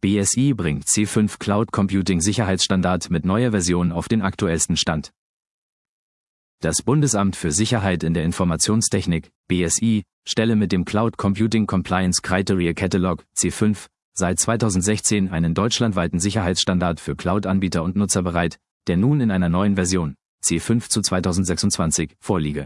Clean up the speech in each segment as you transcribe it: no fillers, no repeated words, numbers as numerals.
BSI bringt C5 Cloud Computing Sicherheitsstandard mit neuer Version auf den aktuellsten Stand. Das Bundesamt für Sicherheit in der Informationstechnik, BSI, stelle mit dem Cloud Computing Compliance Criteria Catalog, C5, seit 2016 einen deutschlandweiten Sicherheitsstandard für Cloud-Anbieter und Nutzer bereit, der nun in einer neuen Version, C5 zu 2026, vorliege.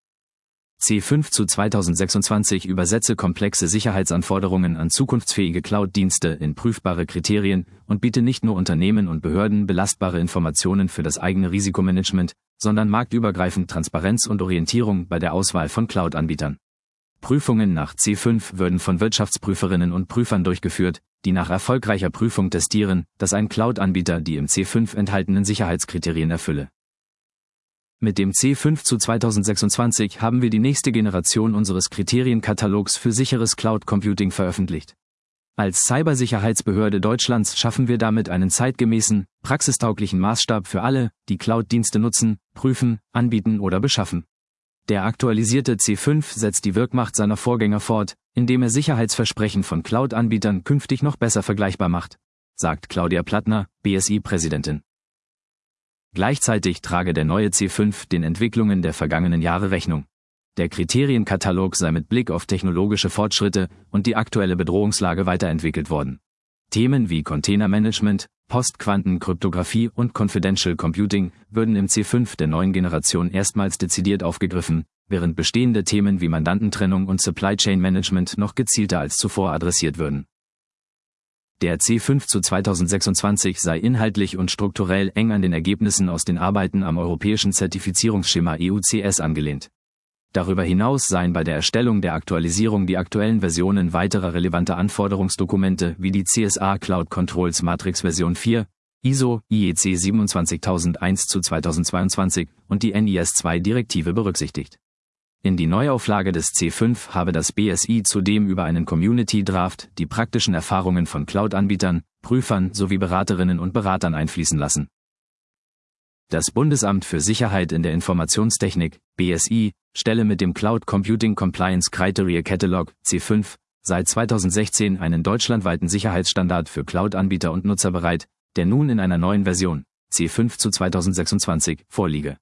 C5 zu 2026 übersetze komplexe Sicherheitsanforderungen an zukunftsfähige Cloud-Dienste in prüfbare Kriterien und biete nicht nur Unternehmen und Behörden belastbare Informationen für das eigene Risikomanagement, sondern marktübergreifend Transparenz und Orientierung bei der Auswahl von Cloud-Anbietern. Prüfungen nach C5 würden von Wirtschaftsprüferinnen und Prüfern durchgeführt, die nach erfolgreicher Prüfung testieren, dass ein Cloud-Anbieter die im C5 enthaltenen Sicherheitskriterien erfülle. Mit dem C5 zu 2026 haben wir die nächste Generation unseres Kriterienkatalogs für sicheres Cloud Computing veröffentlicht. Als Cybersicherheitsbehörde Deutschlands schaffen wir damit einen zeitgemäßen, praxistauglichen Maßstab für alle, die Cloud-Dienste nutzen, prüfen, anbieten oder beschaffen. Der aktualisierte C5 setzt die Wirkmacht seiner Vorgänger fort, indem er Sicherheitsversprechen von Cloud-Anbietern künftig noch besser vergleichbar macht, sagt Claudia Plattner, BSI-Präsidentin. Gleichzeitig trage der neue C5 den Entwicklungen der vergangenen Jahre Rechnung. Der Kriterienkatalog sei mit Blick auf technologische Fortschritte und die aktuelle Bedrohungslage weiterentwickelt worden. Themen wie Containermanagement, Postquantenkryptographie und Confidential Computing würden im C5 der neuen Generation erstmals dezidiert aufgegriffen, während bestehende Themen wie Mandantentrennung und Supply Chain Management noch gezielter als zuvor adressiert würden. Der C5 zu 2026 sei inhaltlich und strukturell eng an den Ergebnissen aus den Arbeiten am europäischen Zertifizierungsschema EUCS angelehnt. Darüber hinaus seien bei der Erstellung der Aktualisierung die aktuellen Versionen weiterer relevanter Anforderungsdokumente wie die CSA Cloud Controls Matrix Version 4, ISO IEC 27001 zu 2022 und die NIS2 Direktive berücksichtigt. In die Neuauflage des C5 habe das BSI zudem über einen Community Draft die praktischen Erfahrungen von Cloud-Anbietern, Prüfern sowie Beraterinnen und Beratern einfließen lassen. Das Bundesamt für Sicherheit in der Informationstechnik, BSI, stelle mit dem Cloud Computing Compliance Criteria Catalog, C5, seit 2016 einen deutschlandweiten Sicherheitsstandard für Cloud-Anbieter und Nutzer bereit, der nun in einer neuen Version, C5 zu 2026, vorliege.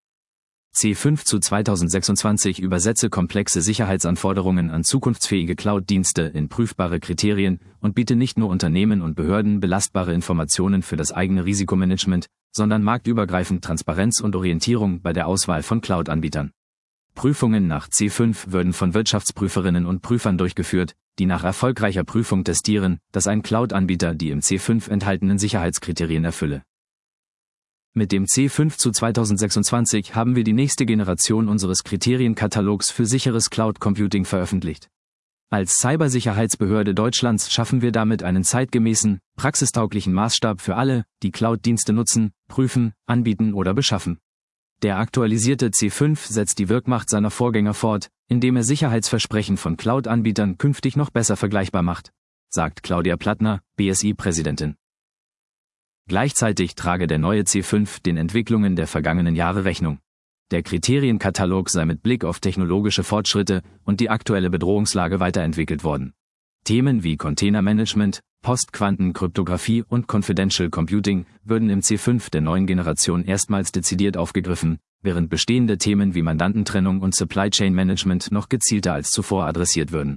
C5 zu 2026 übersetze komplexe Sicherheitsanforderungen an zukunftsfähige Cloud-Dienste in prüfbare Kriterien und biete nicht nur Unternehmen und Behörden belastbare Informationen für das eigene Risikomanagement, sondern marktübergreifend Transparenz und Orientierung bei der Auswahl von Cloud-Anbietern. Prüfungen nach C5 würden von Wirtschaftsprüferinnen und Prüfern durchgeführt, die nach erfolgreicher Prüfung testieren, dass ein Cloud-Anbieter die im C5 enthaltenen Sicherheitskriterien erfülle. Mit dem C5 zu 2026 haben wir die nächste Generation unseres Kriterienkatalogs für sicheres Cloud Computing veröffentlicht. Als Cybersicherheitsbehörde Deutschlands schaffen wir damit einen zeitgemäßen, praxistauglichen Maßstab für alle, die Cloud-Dienste nutzen, prüfen, anbieten oder beschaffen. Der aktualisierte C5 setzt die Wirkmacht seiner Vorgänger fort, indem er Sicherheitsversprechen von Cloud-Anbietern künftig noch besser vergleichbar macht, sagt Claudia Plattner, BSI-Präsidentin. Gleichzeitig trage der neue C5 den Entwicklungen der vergangenen Jahre Rechnung. Der Kriterienkatalog sei mit Blick auf technologische Fortschritte und die aktuelle Bedrohungslage weiterentwickelt worden. Themen wie Containermanagement, Postquantenkryptographie und Confidential Computing würden im C5 der neuen Generation erstmals dezidiert aufgegriffen, während bestehende Themen wie Mandantentrennung und Supply Chain Management noch gezielter als zuvor adressiert würden.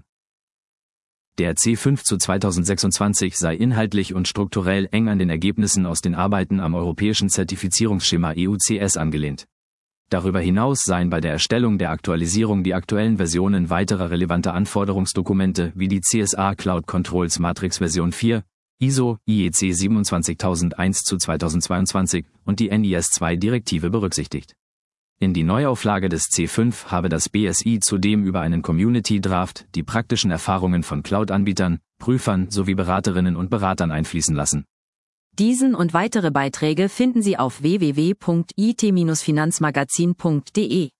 Der C5 zu 2026 sei inhaltlich und strukturell eng an den Ergebnissen aus den Arbeiten am europäischen Zertifizierungsschema EUCS angelehnt. Darüber hinaus seien bei der Erstellung der Aktualisierung die aktuellen Versionen weiterer relevanter Anforderungsdokumente wie die CSA Cloud Controls Matrix Version 4, ISO IEC 27001 zu 2022 und die NIS2 Direktive berücksichtigt. In die Neuauflage des C5 habe das BSI zudem über einen Community Draft die praktischen Erfahrungen von Cloud-Anbietern, Prüfern sowie Beraterinnen und Beratern einfließen lassen. Diesen und weitere Beiträge finden Sie auf www.it-finanzmagazin.de.